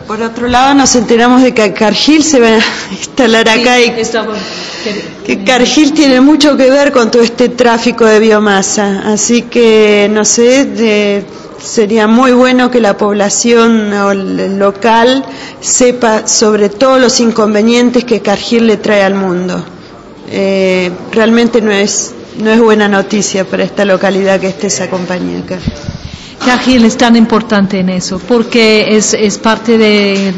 por otro lado nos enteramos de que Cargill se va a instalar acá y que Cargill tiene mucho que ver con todo este tráfico de biomasa, así que no sé, sería muy bueno que la población o el local sepa sobre todos los inconvenientes que Cargill le trae al mundo. Realmente no es buena noticia para esta localidad que esté esa compañía acá. Cargill es tan importante en eso porque es parte de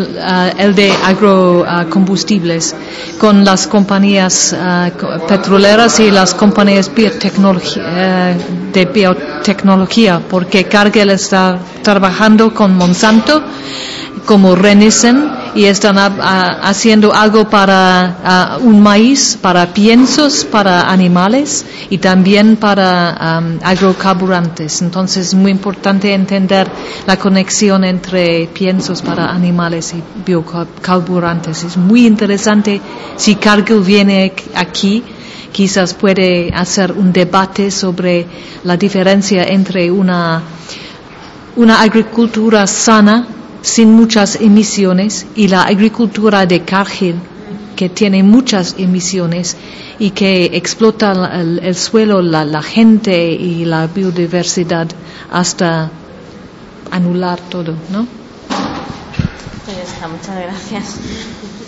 agrocombustibles con las compañías petroleras y las compañías de biotecnología, porque Cargill está trabajando con Monsanto como Renison y están haciendo algo para un maíz, para piensos, para animales y también para agrocarburantes. Entonces es muy importante entender la conexión entre piensos para animales y biocarburantes. Es muy interesante si Cargill viene aquí. Quizás puede hacer un debate sobre la diferencia entre una agricultura sana sin muchas emisiones y la agricultura de Cargill que tiene muchas emisiones y que explota el suelo, la gente y la biodiversidad hasta anular todo, ¿no? Pues ya está, muchas gracias.